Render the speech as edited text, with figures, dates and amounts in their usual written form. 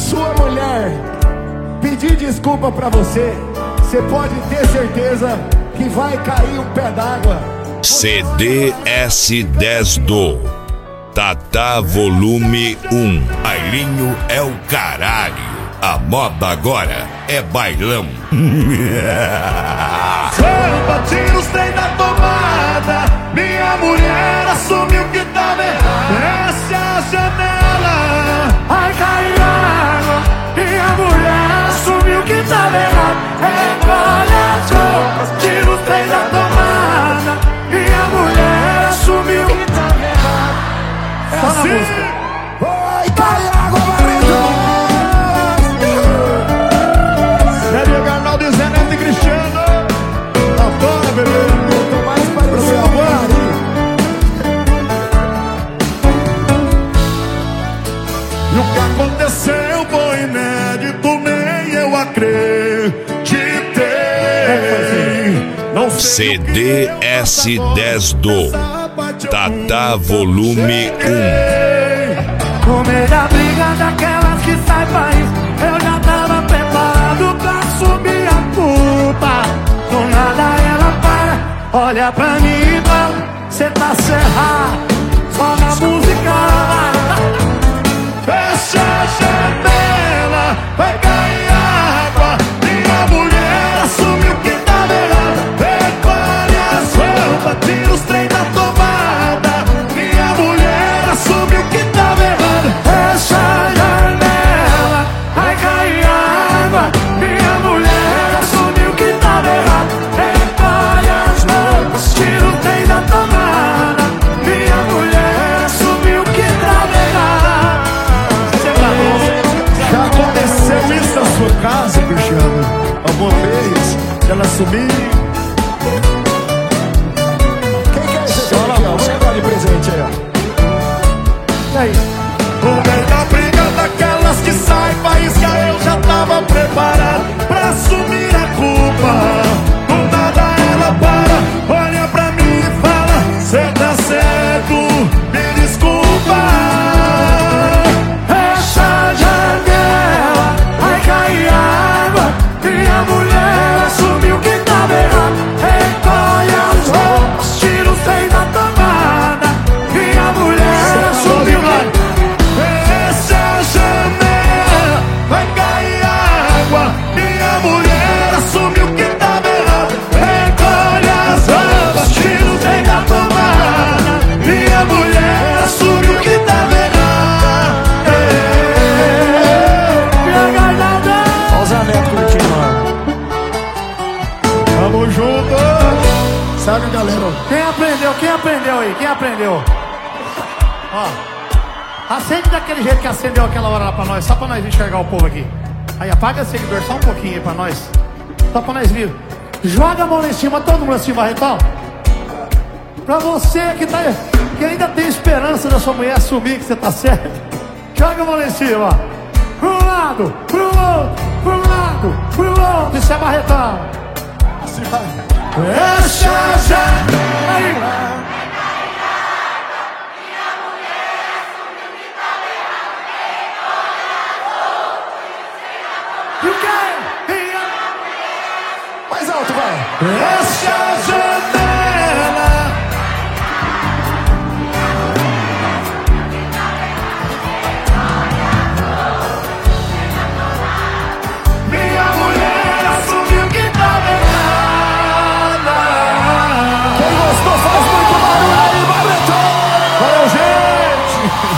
sua mulher pedir desculpa pra você, você pode ter certeza que vai cair um pé d'água. CDS10 do Tatá Volume 1. Ailinho é o caralho. A moda agora é bailão. Samba, tira os trem da tomada. Minha mulher assumiu que tava errado. Desce a janela, vai cair água. Minha mulher assumiu que tava errado. Recolhe as roupas, tira os trem da tomada. Minha mulher assumiu que tava errado. Assim. Vai cair água, Barreto! Sério, Arnaldo e Zé Neto e Cristiano. Adora, bebê. Eu tô mais para o seu amor. E o que aconteceu foi inédito, nem eu acreditei. Não sei CDS10 do Tatá Volume 1. No meio da briga daquelas que sai país, eu já tava preparado pra assumir a culpa. Do nada ela para, olha pra mim e fala: cê tá cerrado, só na música. Fecha a janela, vai cair água. Minha mulher assumiu que tava errado. Recolhe as roupas, tira os trem da tomada. Minha mulher assumiu que tava errado. Fecha a janela, vai cair água. Minha mulher assumiu que tava errado. Recolhe as roupas, tira o trem da tomada. Minha mulher assumiu que tava errado. Já aconteceu isso na sua casa, Cristiano? Alguma vez ela assumir? Quem quer esse aqui, ó? Vamos levar de presente aí, ó. E aí? No meio da briga daquelas que sai faísca, eu já tava preparado pra assumir a culpa. Do nada ela para, olha pra mim e fala: cê tá certo, me desculpa. Fecha a janela, vai cair água. Minha mulher assumiu que tava errado. Recolhe as roupas, tira os trem da tomada. Minha mulher assumiu que... Fecha a janela, vai cair água. Minha mulher assumiu que tava errado. Recolhe as roupas, tira os trem da tomada. Minha mulher assumiu que tava errado. Olha o Zé Neto curtindo, ó. Tamo junto. Sabe, galera? Quem aprendeu? Quem aprendeu aí? Quem aprendeu? Ó, acende daquele jeito que acendeu aquela hora lá pra nós, só pra nós enxergar o povo aqui. Aí apaga o seguidor só um pouquinho aí pra nós, só pra nós ver. Joga a mão lá em cima, todo mundo assim, Barretão. Pra você que ainda tem esperança da sua mulher assumir que você tá certo, joga a mão lá em cima. Pro lado, pro outro, pro lado, pro outro. Isso é Barretão. Assim vai. Fecha a janela. E o quê? Mais alto, vai. Fecha a janela. Minha mulher assumiu que tava errada. Quem gostou faz muito barulho aí, Barreto! Valeu, gente!